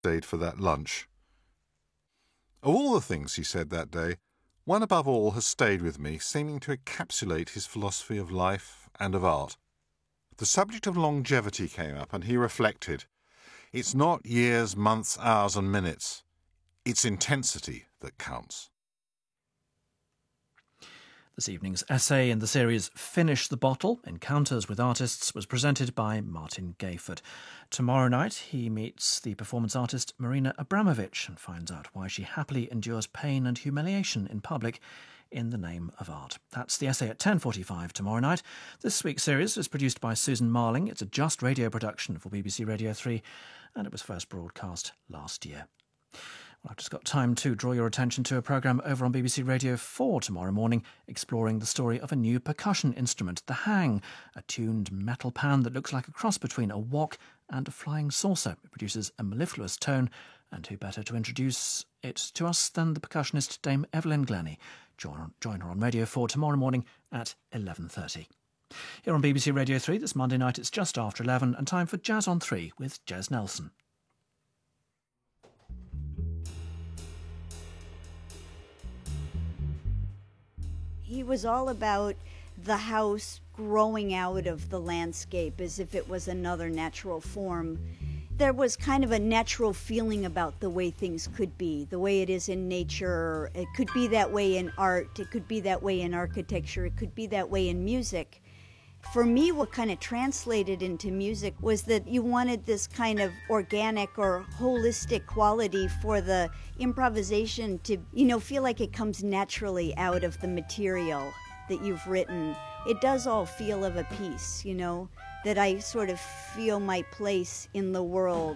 stayed for that lunch. Of all the things he said that day, one above all has stayed with me, seeming to encapsulate his philosophy of life and of art. The subject of longevity came up, and he reflected. It's not years, months, hours and minutes. It's intensity that counts. This evening's essay in the series Finish the Bottle, Encounters with Artists, was presented by Martin Gayford. Tomorrow night he meets the performance artist Marina Abramovic and finds out why she happily endures pain and humiliation in public in the name of art. That's the essay at 10:45 tomorrow night. This week's series is produced by Susan Marling. It's a Just Radio production for BBC Radio 3 and it was first broadcast last year. Well, I've just got time to draw your attention to a programme over on BBC Radio 4 tomorrow morning exploring the story of a new percussion instrument, the Hang, a tuned metal pan that looks like a cross between a wok and a flying saucer. It produces a mellifluous tone, and who better to introduce it to us than the percussionist Dame Evelyn Glennie. Join her on Radio 4 tomorrow morning at 11:30. Here on BBC Radio 3 this Monday night it's just after 11 and time for Jazz on 3 with Jez Nelson. He was all about the house growing out of the landscape as if it was another natural form. There was kind of a natural feeling about the way things could be, the way it is in nature. It could be that way in art, it could be that way in architecture, it could be that way in music. For me, what kind of translated into music was that you wanted this kind of organic or holistic quality for the improvisation to, feel like it comes naturally out of the material that you've written. It does all feel of a piece, that I sort of feel my place in the world.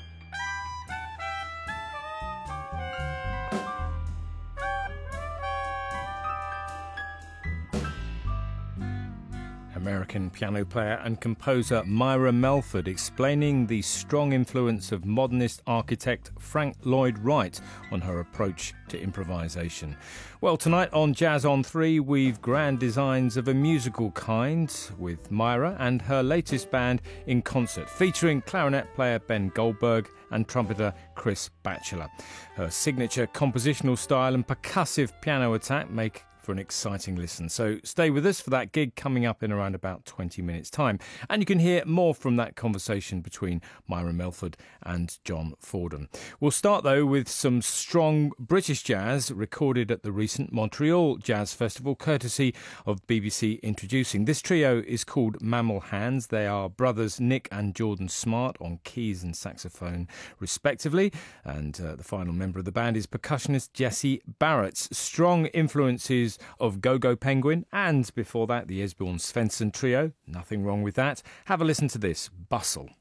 American piano player and composer Myra Melford explaining the strong influence of modernist architect Frank Lloyd Wright on her approach to improvisation. Well, tonight on Jazz on 3 we've grand designs of a musical kind with Myra and her latest band in concert, featuring clarinet player Ben Goldberg and trumpeter Chris Batchelor. Her signature compositional style and percussive piano attack make for an exciting listen. So stay with us for that gig coming up in around about 20 minutes' time. And you can hear more from that conversation between Myra Melford and John Fordham. We'll start, though, with some strong British jazz recorded at the recent Montreal Jazz Festival, courtesy of BBC Introducing. This trio is called Mammal Hands. They are brothers Nick and Jordan Smart on keys and saxophone, respectively. And the final member of the band is percussionist Jesse Barrett. Strong influences of Go-Go Penguin, and before that the Esbjorn Svensson trio. Nothing wrong with that. Have a listen to this, Bustle.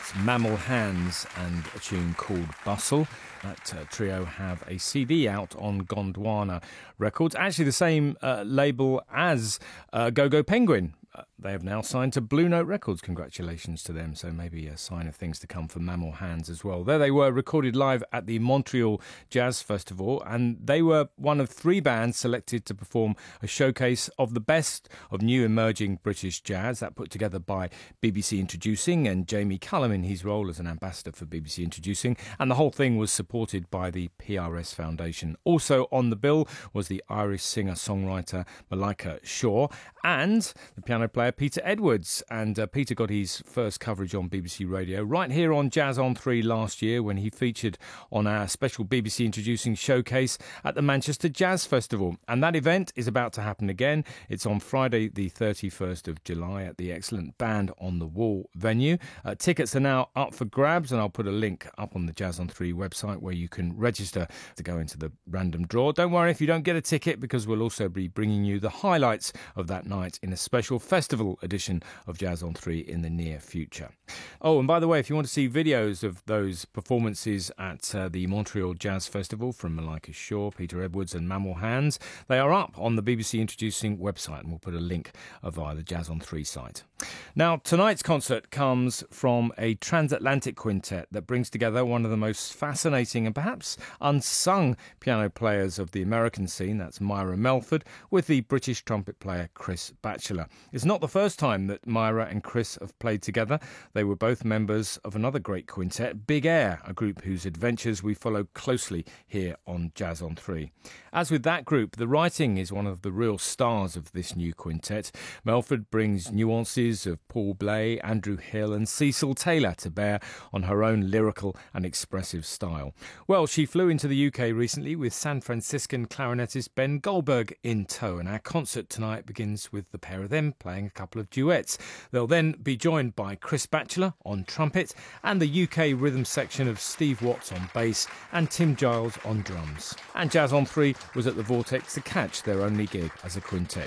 That's Mammal Hands and a tune called Bustle. That trio have a CD out on Gondwana Records, actually the same label as Go-Go Penguin. They have now signed to Blue Note Records. Congratulations to them. So maybe a sign of things to come for Mammal Hands as well. There they were, recorded live at the Montreal Jazz Festival, and they were one of 3 bands selected to perform a showcase of the best of new emerging British jazz. That put together by BBC Introducing and Jamie Cullum in his role as an ambassador for BBC Introducing, and the whole thing was supported by the PRS Foundation. Also on the bill was the Irish singer-songwriter Malika Shaw and the piano player Peter Edwards. And Peter got his first coverage on BBC Radio right here on Jazz on 3 last year when he featured on our special BBC Introducing showcase at the Manchester Jazz Festival. And that event is about to happen again. It's on Friday the 31st of July at the excellent Band on the Wall venue. Tickets are now up for grabs, and I'll put a link up on the Jazz on 3 website where you can register to go into the random draw. Don't worry if you don't get a ticket, because we'll also be bringing you the highlights of that night in a special festival edition of Jazz on 3 in the near future. Oh, and by the way, if you want to see videos of those performances at the Montreal Jazz Festival from Malika Shaw, Peter Edwards and Mammal Hands, they are up on the BBC Introducing website, and we'll put a link via the Jazz on 3 site. Now, tonight's concert comes from a transatlantic quintet that brings together one of the most fascinating and perhaps unsung piano players of the American scene. That's Myra Melford, with the British trumpet player Chris Batchelor. It's not the first time that Myra and Chris have played together. They were both members of another great quintet, Big Air, a group whose adventures we follow closely here on Jazz on 3. As with that group, the writing is one of the real stars of this new quintet. Melford brings nuances of Paul Bley, Andrew Hill and Cecil Taylor to bear on her own lyrical and expressive style. Well, she flew into the UK recently with San Franciscan clarinetist Ben Goldberg in tow, and our concert tonight begins with the pair of them playing a couple of duets. They'll then be joined by Chris Batchelor on trumpet and the UK rhythm section of Steve Watts on bass and Tim Giles on drums. And Jazz on 3 was at the Vortex to catch their only gig as a quintet.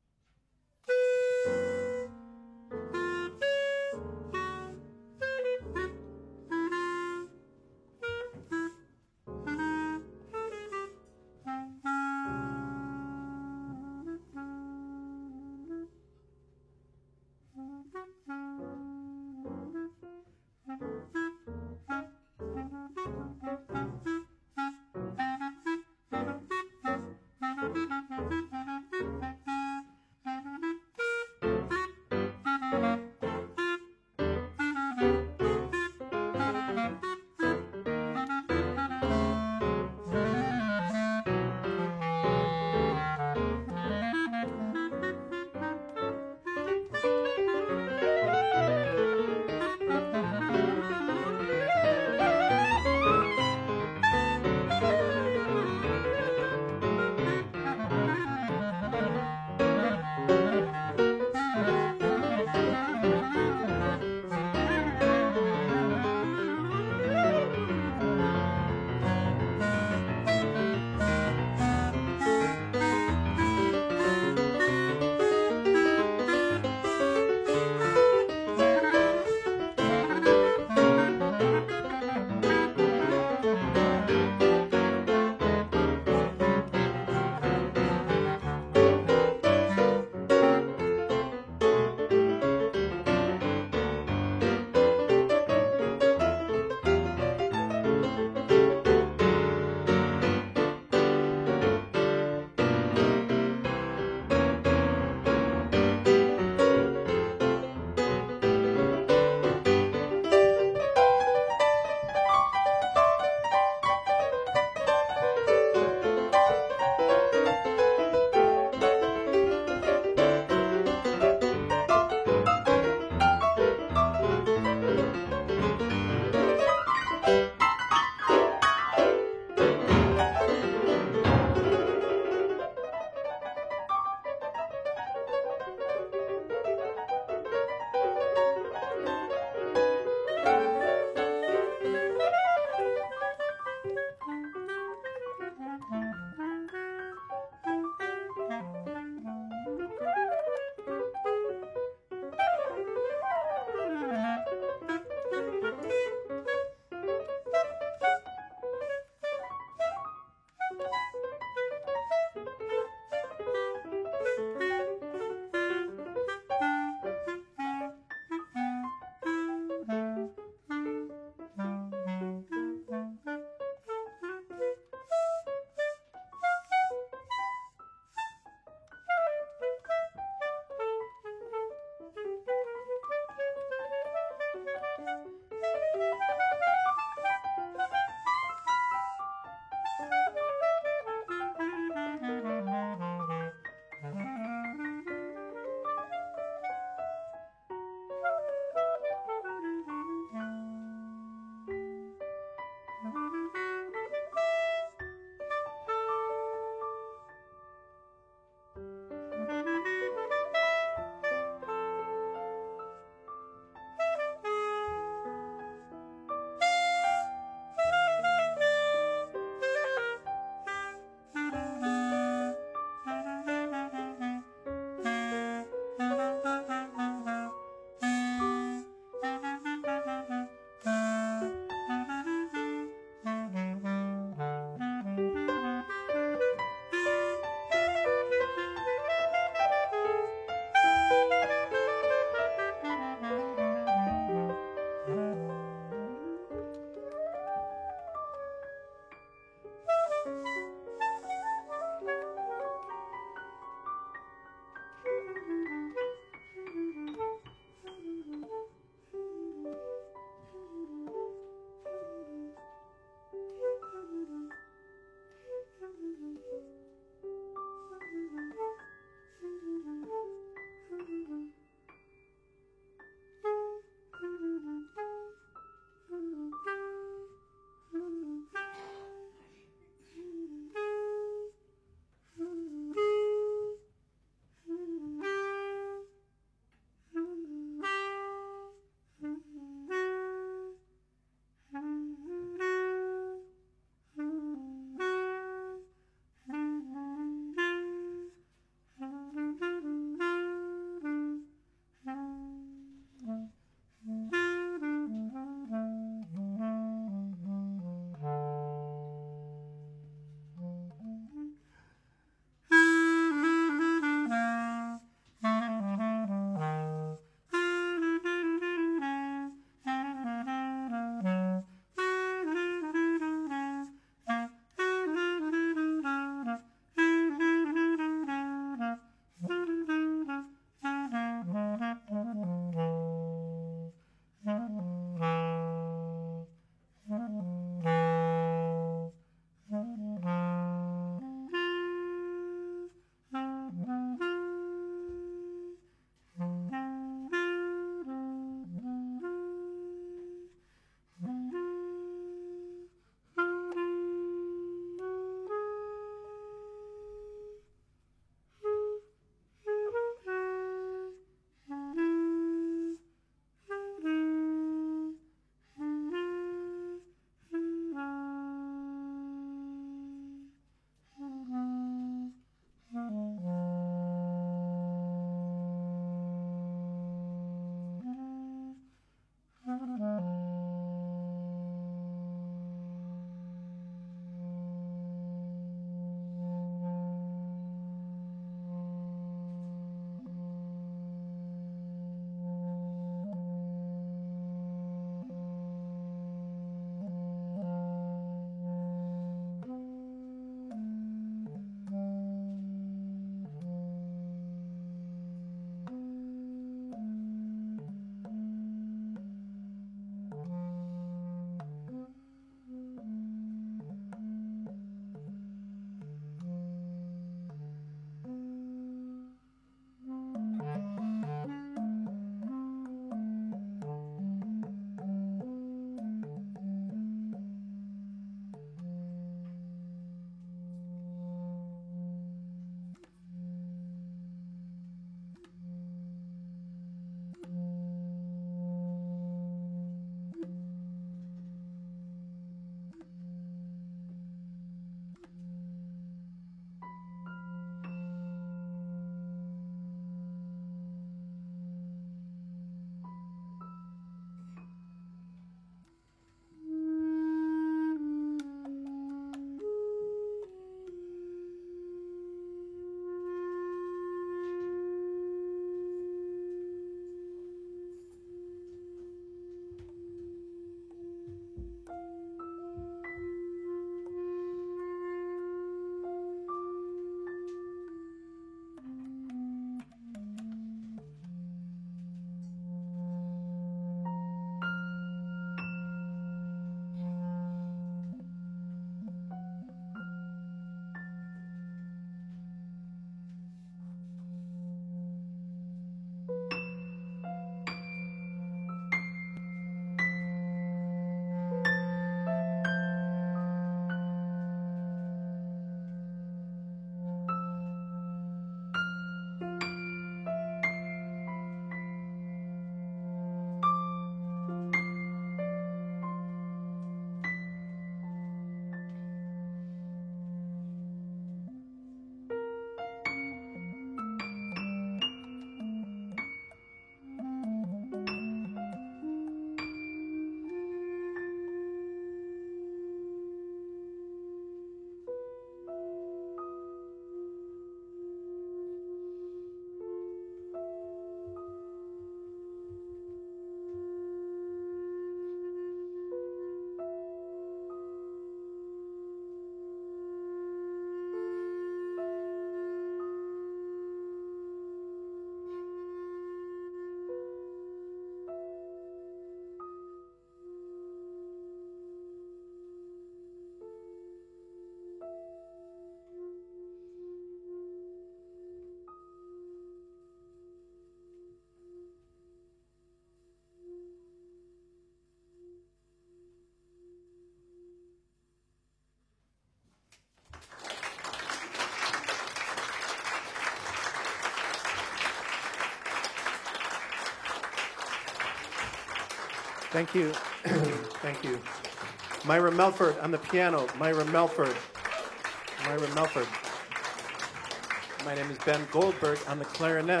Thank you. Thank you. Myra Melford on the piano. Myra Melford. Myra Melford. My name is Ben Goldberg on the clarinet.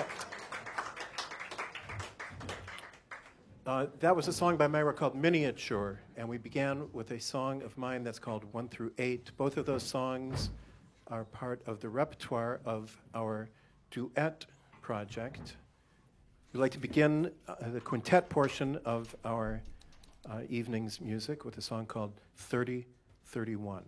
That was a song by Myra called Miniature, and we began with a song of mine that's called 1 through 8. Both of those songs are part of the repertoire of our duet project. We'd like to begin the quintet portion of our evening's music with a song called 3031.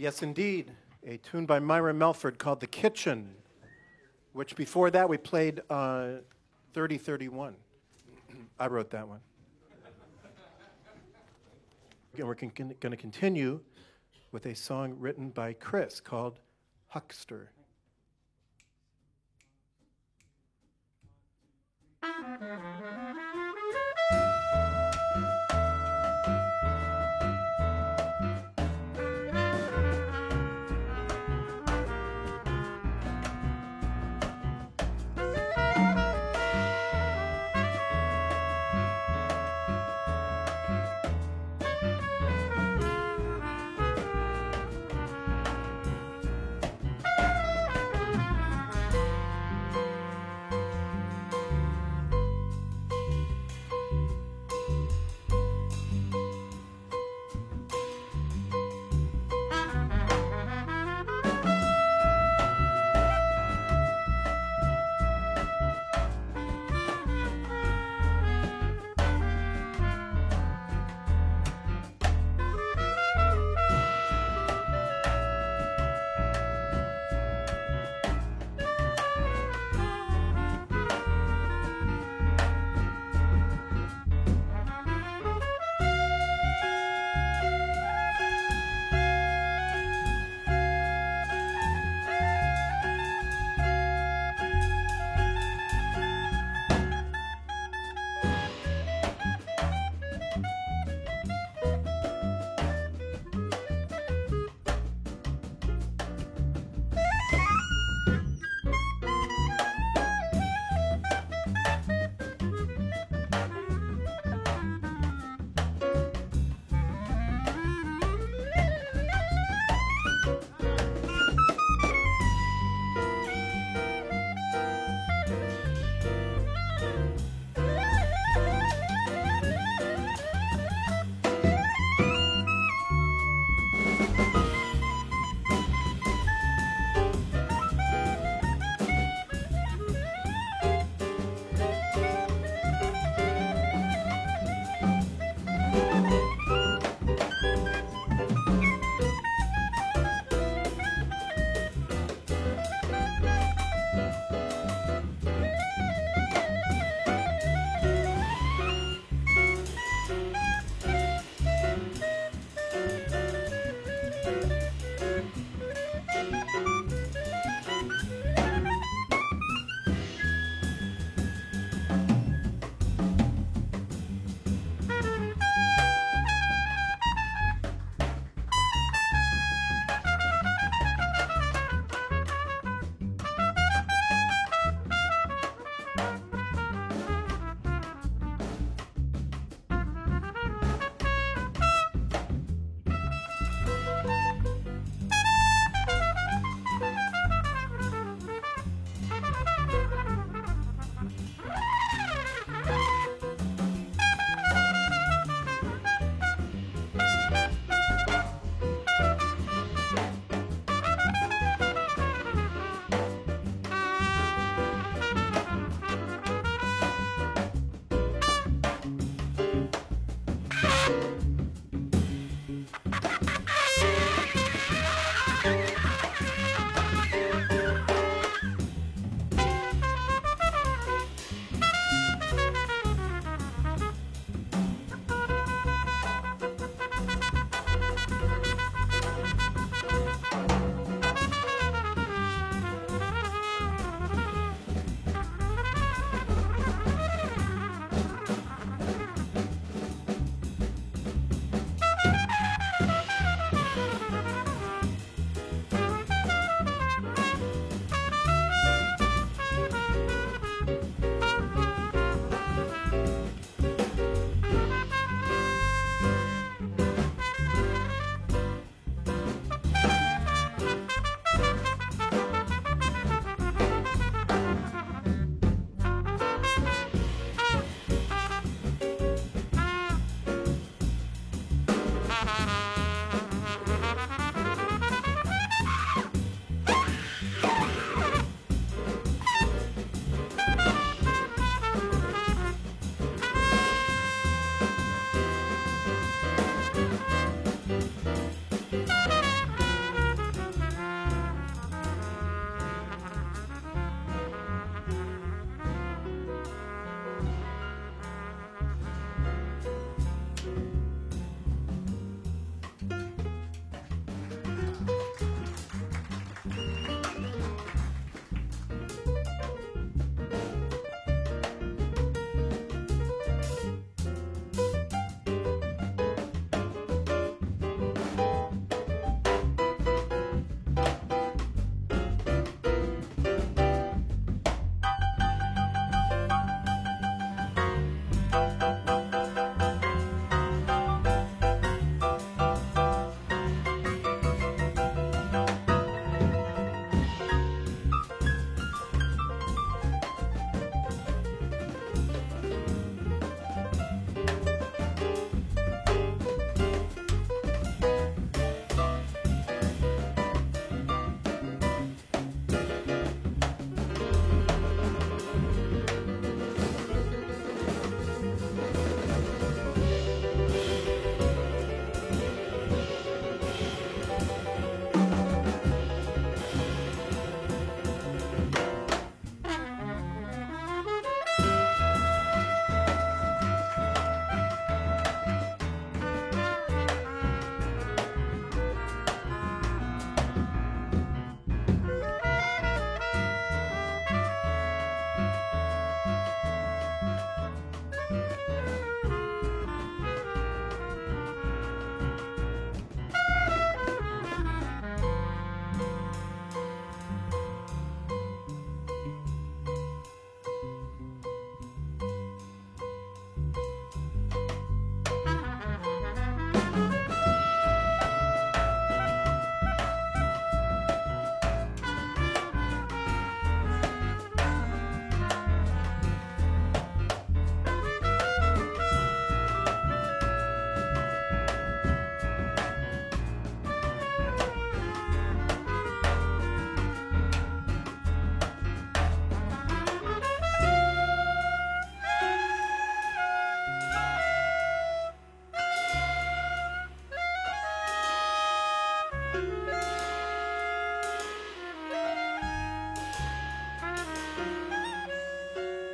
Yes, indeed. A tune by Myra Melford called The Kitchen, which before that we played 3031. I wrote that one. And we're going to continue with a song written by Chris called Huckster.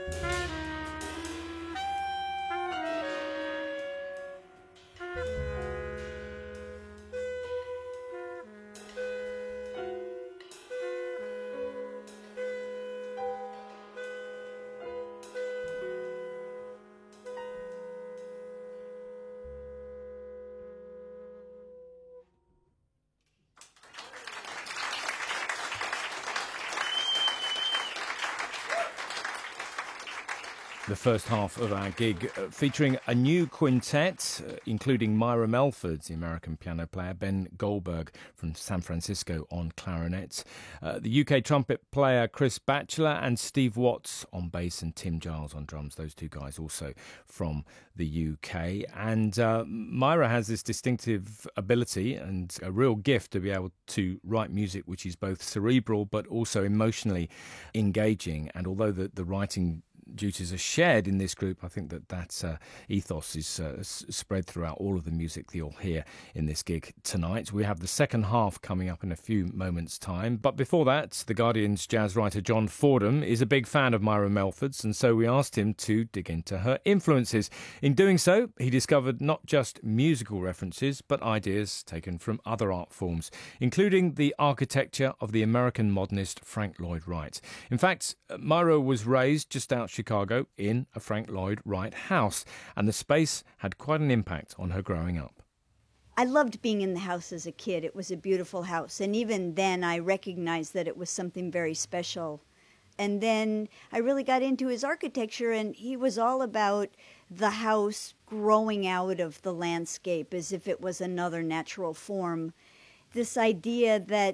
The first half of our gig featuring a new quintet, including Myra Melford, the American piano player, Ben Goldberg from San Francisco on clarinet, the UK trumpet player Chris Batchelor, and Steve Watts on bass and Tim Giles on drums. Those two guys also from the UK. And Myra has this distinctive ability and a real gift to be able to write music which is both cerebral but also emotionally engaging. And although the writing duties are shared in this group, I think that ethos is spread throughout all of the music that you'll hear in this gig tonight. We have the second half coming up in a few moments' time. But before that, The Guardian's jazz writer John Fordham is a big fan of Myra Melford's, and so we asked him to dig into her influences. In doing so, he discovered not just musical references, but ideas taken from other art forms, including the architecture of the American modernist Frank Lloyd Wright. In fact, Myra was raised just outside Chicago in a Frank Lloyd Wright house, and the space had quite an impact on her growing up. I loved being in the house as a kid. It was a beautiful house, and even then I recognized that it was something very special. And then I really got into his architecture, and he was all about the house growing out of the landscape as if it was another natural form. This idea that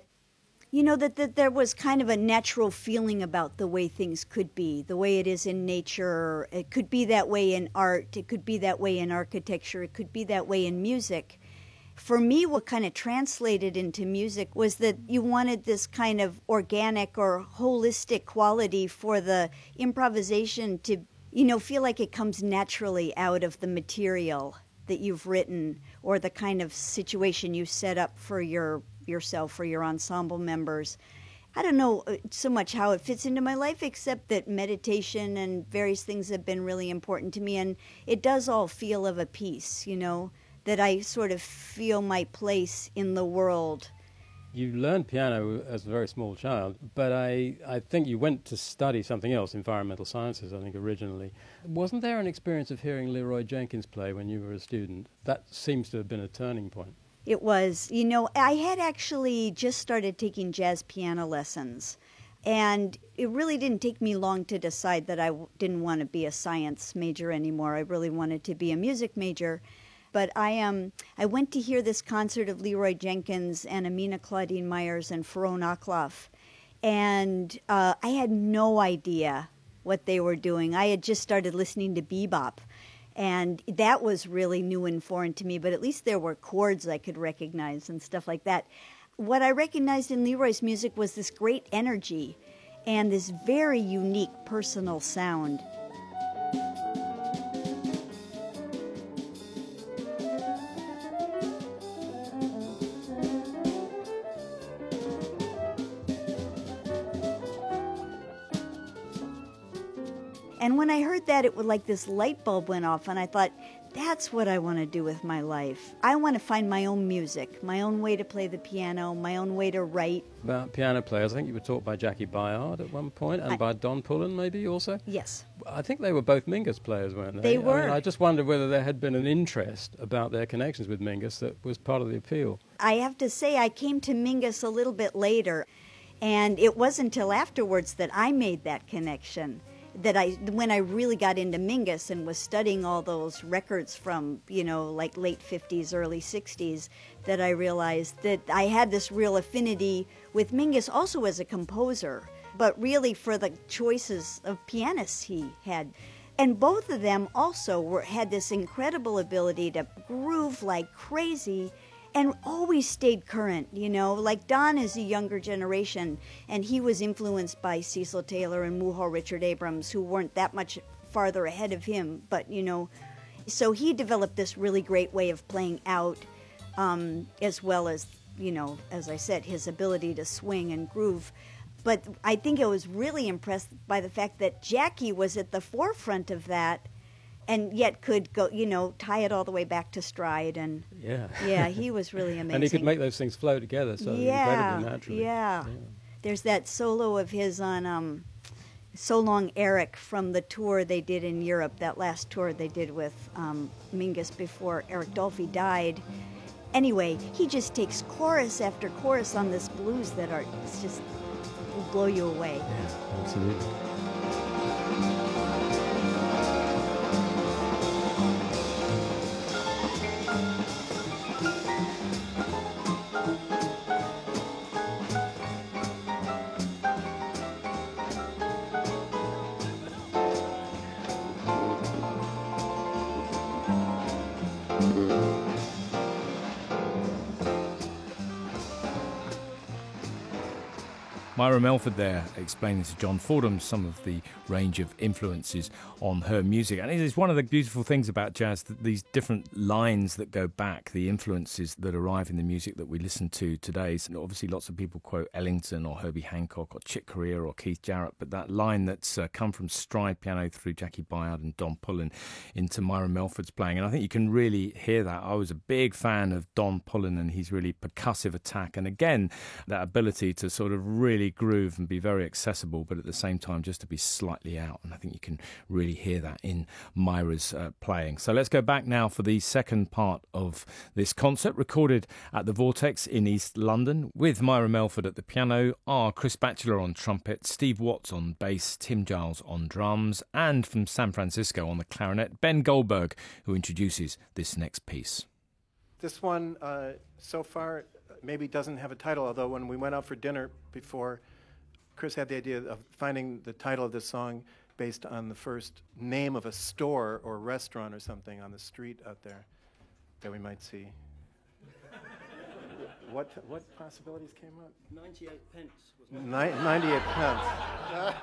that there was kind of a natural feeling about the way things could be, the way it is in nature. It could be that way in art. It could be that way in architecture. It could be that way in music. For me, what kind of translated into music was that you wanted this kind of organic or holistic quality for the improvisation to, feel like it comes naturally out of the material that you've written or the kind of situation you set up for yourself or your ensemble members. I don't know so much how it fits into my life, except that meditation and various things have been really important to me, and it does all feel of a piece, that I sort of feel my place in the world. You learned piano as a very small child, but I think you went to study something else, environmental sciences, I think, originally. Wasn't there an experience of hearing Leroy Jenkins play when you were a student? That seems to have been a turning point. It was. I had actually just started taking jazz piano lessons, and it really didn't take me long to decide that I didn't want to be a science major anymore. I really wanted to be a music major. But I went to hear this concert of Leroy Jenkins and Amina Claudine Myers and Ferron Akloff, and I had no idea what they were doing. I had just started listening to bebop, and that was really new and foreign to me, but at least there were chords I could recognize and stuff like that. What I recognized in Leroy's music was this great energy and this very unique personal sound. And when I heard that, it was like this light bulb went off, and I thought, that's what I want to do with my life. I want to find my own music, my own way to play the piano, my own way to write. About piano players, I think you were taught by Jackie Bayard at one point, and by Don Pullen maybe also? Yes. I think they were both Mingus players, weren't they? They were. I just wondered whether there had been an interest about their connections with Mingus that was part of the appeal. I have to say, I came to Mingus a little bit later, and it wasn't until afterwards that I made that connection. When I really got into Mingus and was studying all those records from, like late 50s, early 60s, that I realized that I had this real affinity with Mingus also as a composer, but really for the choices of pianists he had. And both of them also had this incredible ability to groove like crazy and always stayed current, Like Don is a younger generation, and he was influenced by Cecil Taylor and Muhal Richard Abrams, who weren't that much farther ahead of him. But, so he developed this really great way of playing out, as well as, as I said, his ability to swing and groove. But I think I was really impressed by the fact that Jackie was at the forefront of that, and yet could go, tie it all the way back to stride. And yeah, he was really amazing. And he could make those things flow together so incredibly naturally. Yeah. There's that solo of his on So Long Eric from the tour they did in Europe, that last tour they did with Mingus before Eric Dolphy died. Anyway, he just takes chorus after chorus on this blues that it's just will blow you away. Yeah, absolutely. Myra Melford there explaining to John Fordham some of the range of influences on her music. And it is one of the beautiful things about jazz, that these different lines that go back, the influences that arrive in the music that we listen to today. So obviously lots of people quote Ellington or Herbie Hancock or Chick Corea or Keith Jarrett, but that line that's come from stride piano through Jackie Byard and Don Pullen into Myra Melford's playing. And I think you can really hear that. I was a big fan of Don Pullen and his really percussive attack. And again, that ability to sort of really groove and be very accessible, but at the same time just to be slightly out. And I think you can really hear that in Myra's playing. So let's go back now for the second part of this concert, recorded at the Vortex in East London, with Myra Melford at the piano, Chris Batchelor on trumpet, Steve Watts on bass, Tim Giles on drums, and from San Francisco on the clarinet, Ben Goldberg, who introduces this next piece. This one, so far, maybe doesn't have a title, although when we went out for dinner before, Chris had the idea of finding the title of this song based on the first name of a store or restaurant or something on the street out there that we might see. What possibilities came up? 98 pence. 98 pence.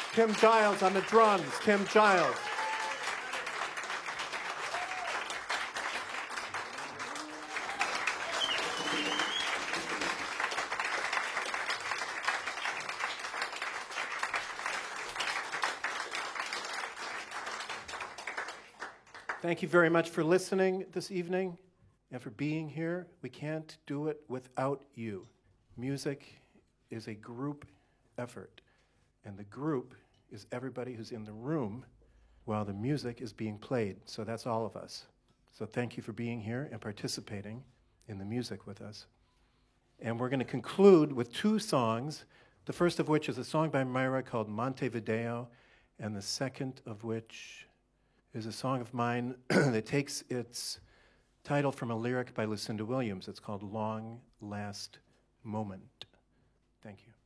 Tim Giles on the drums. Tim Giles. Thank you very much for listening this evening and for being here. We can't do it without you. Music is a group effort, and the group is everybody who's in the room while the music is being played. So that's all of us. So thank you for being here and participating in the music with us. And we're going to conclude with two songs, the first of which is a song by Myra called Montevideo, and the second of which is a song of mine that takes its title from a lyric by Lucinda Williams. It's called Long Last Moment. Thank you.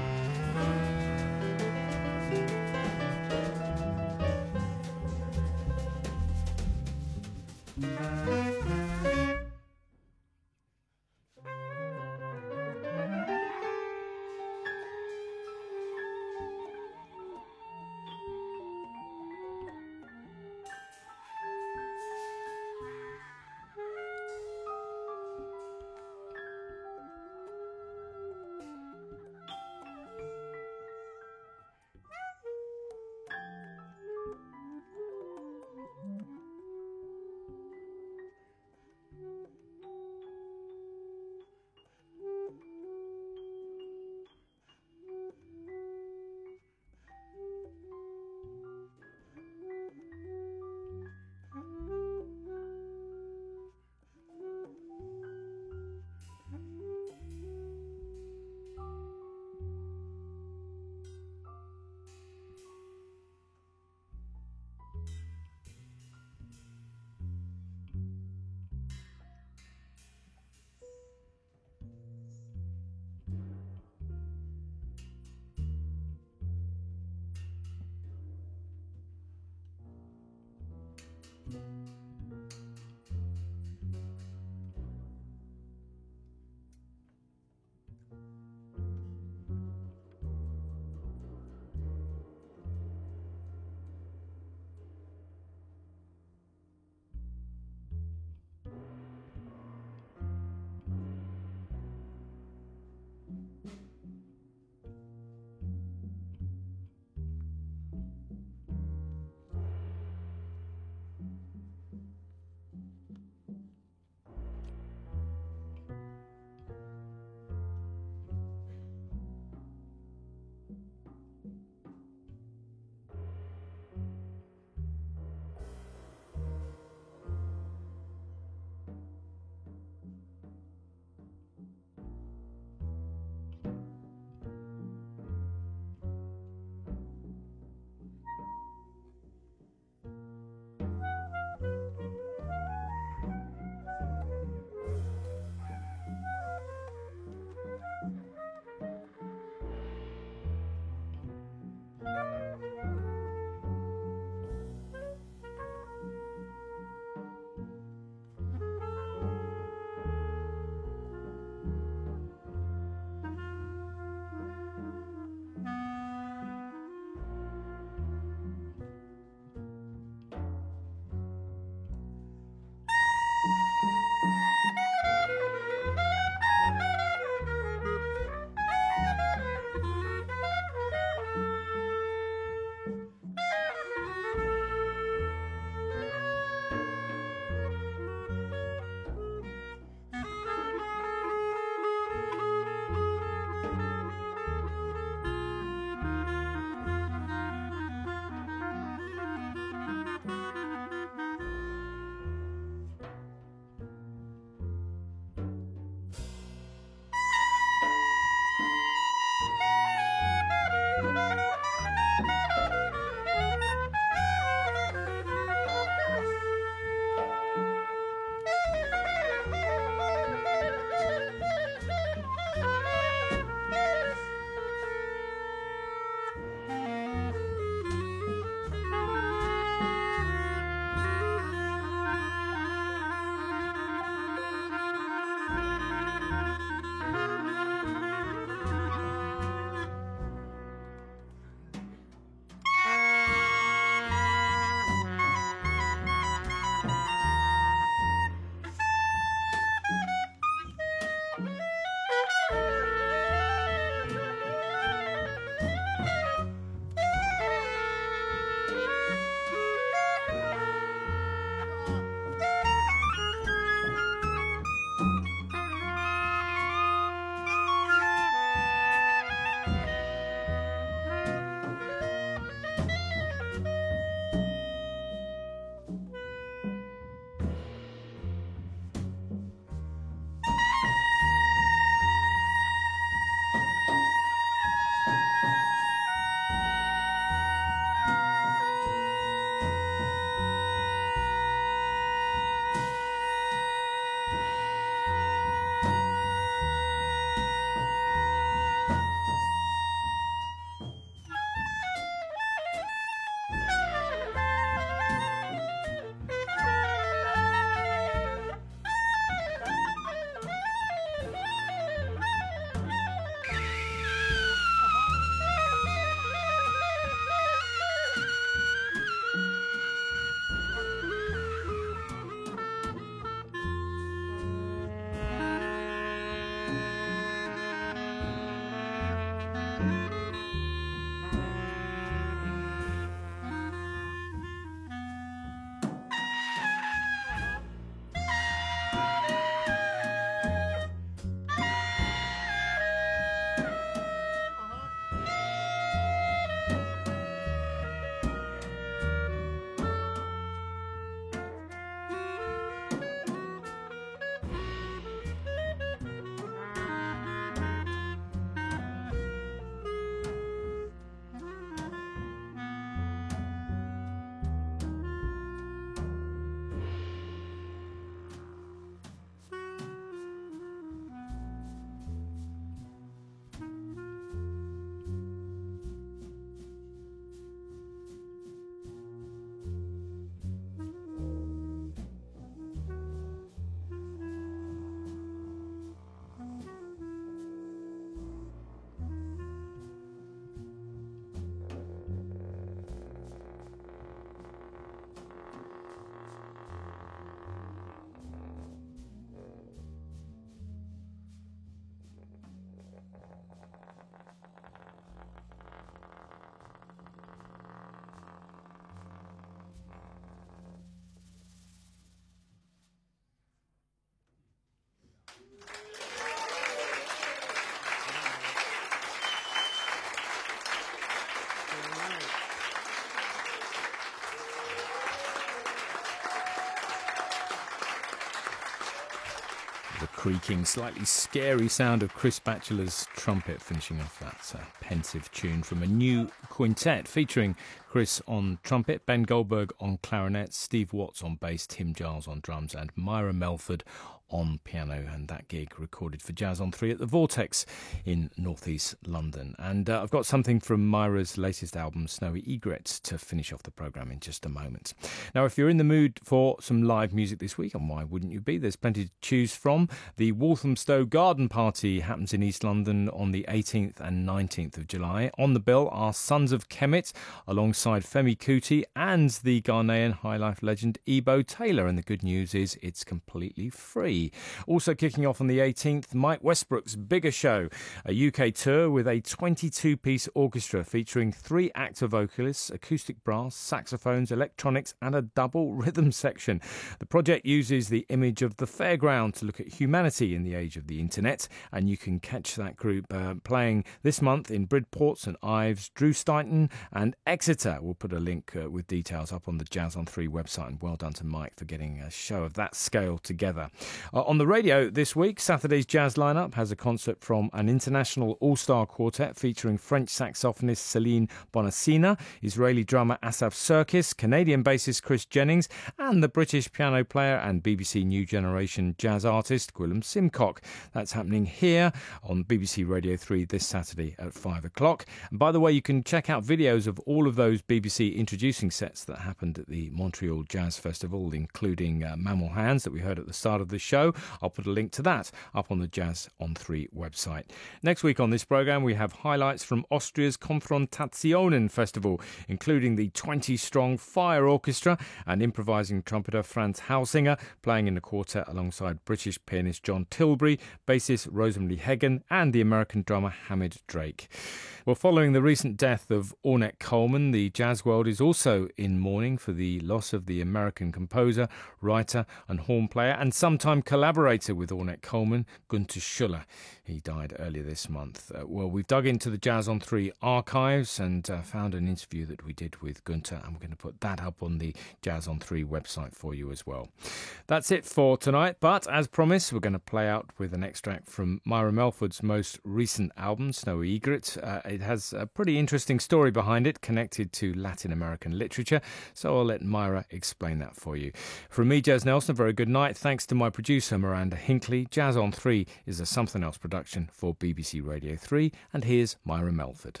The creaking, slightly scary sound of Chris Batchelor's trumpet finishing off that pensive tune from a new quintet featuring Chris on trumpet, Ben Goldberg on clarinet, Steve Watts on bass, Tim Giles on drums and Myra Melford on piano, and that gig recorded for Jazz on 3 at the Vortex in northeast London. And I've got something from Myra's latest album, Snowy Egret, to finish off the programme in just a moment. Now, if you're in the mood for some live music this week, and why wouldn't you be? There's plenty to choose from. The Walthamstow Garden Party happens in East London on the 18th and 19th of July. On the bill are Sons of Kemet, alongside Femi Kuti and the Ghanaian high life legend Ebo Taylor. And the good news is it's completely free. Also kicking off on the 18th, Mike Westbrook's Bigger Show, a UK tour with a 22-piece orchestra featuring 3 actor vocalists, acoustic brass, saxophones, electronics and a double rhythm section. The project uses the image of the fairground to look at humanity in the age of the internet, and you can catch that group playing this month in Bridport, St Ives, Drew Stainton and Exeter. We'll put a link with details up on the Jazz on 3 website, and well done to Mike for getting a show of that scale together. On the radio this week, Saturday's jazz lineup has a concert from an international all-star quartet featuring French saxophonist Céline Bonassina, Israeli drummer Asaf Serkis, Canadian bassist Chris Jennings, and the British piano player and BBC New Generation jazz artist Gwilym Simcock. That's happening here on BBC Radio 3 this Saturday at 5 o'clock. And by the way, you can check out videos of all of those BBC introducing sets that happened at the Montreal Jazz Festival, including Mammal Hands that we heard at the start of the show. I'll put a link to that up on the Jazz on 3 website. Next week on this programme, we have highlights from Austria's Konfrontationen Festival, including the 20-strong Fire Orchestra and improvising trumpeter Franz Hausinger playing in the quartet alongside British pianist John Tilbury, bassist Rosemary Hagen and the American drummer Hamid Drake. Well, following the recent death of Ornette Coleman, the jazz world is also in mourning for the loss of the American composer, writer and horn player and sometime collaborator with Ornette Coleman, Günter Schuller. He died earlier this month. Well, we've dug into the Jazz on 3 archives and found an interview that we did with Günter, and we're going to put that up on the Jazz on 3 website for you as well. That's it for tonight, but as promised, we're going to play out with an extract from Myra Melford's most recent album, Snowy Egret. It has a pretty interesting story behind it, connected to Latin American literature, so I'll let Myra explain that for you. From me, Jez Nelson, a very good night. Thanks to my producer, Miranda Hinckley. Jazz on 3 is a Something Else production for BBC Radio 3, and here's Myra Melford.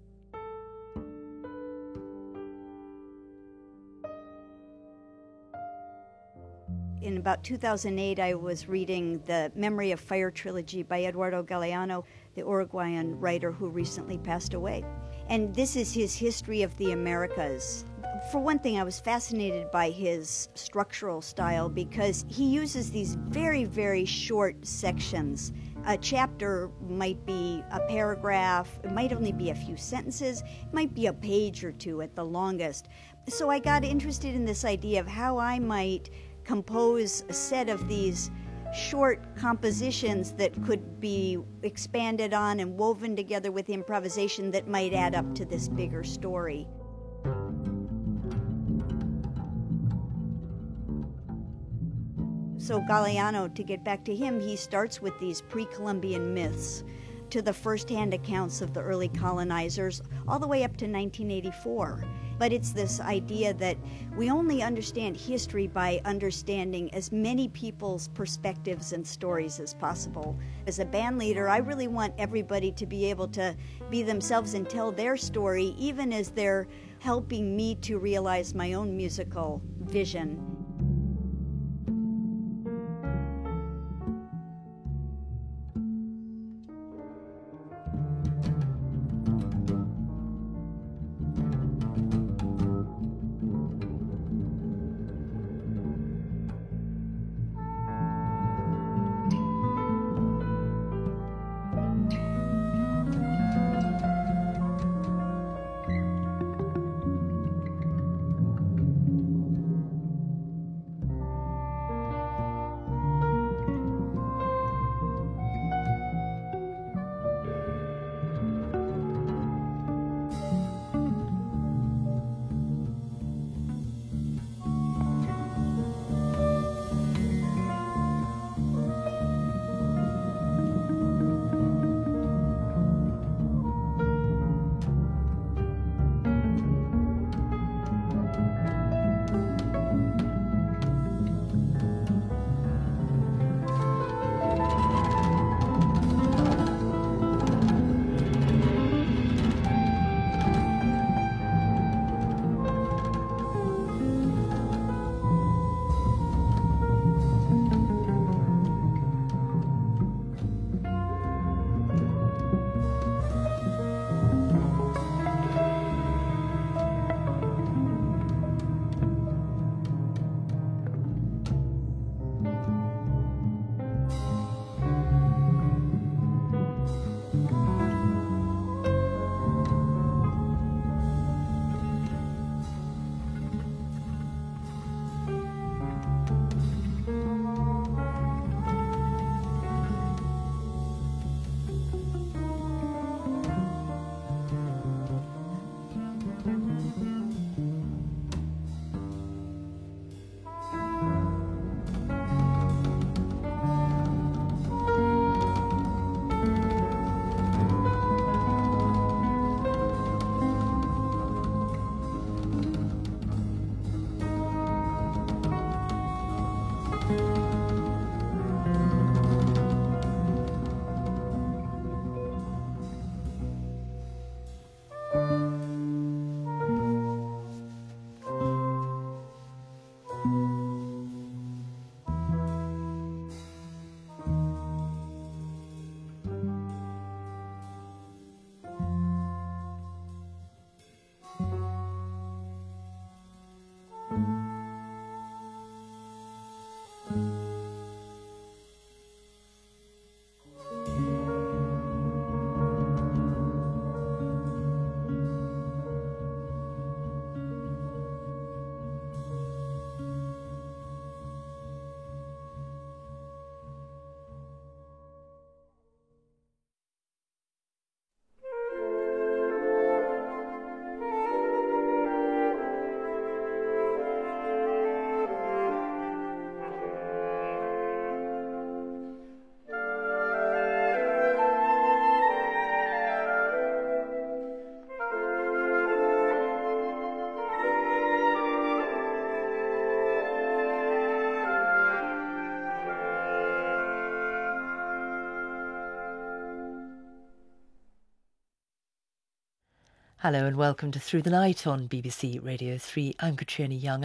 In about 2008, I was reading the Memory of Fire trilogy by Eduardo Galeano, the Uruguayan writer who recently passed away. And this is his history of the Americas. For one thing, I was fascinated by his structural style because he uses these very, very short sections. A chapter might be a paragraph, it might only be a few sentences, it might be a page or two at the longest. So I got interested in this idea of how I might compose a set of these short compositions that could be expanded on and woven together with improvisation that might add up to this bigger story. So Galeano, to get back to him, he starts with these pre-Columbian myths to the first-hand accounts of the early colonizers all the way up to 1984. But it's this idea that we only understand history by understanding as many people's perspectives and stories as possible. As a band leader, I really want everybody to be able to be themselves and tell their story, even as they're helping me to realize my own musical vision. Hello and welcome to Through the Night on BBC Radio 3. I'm Katrina Young.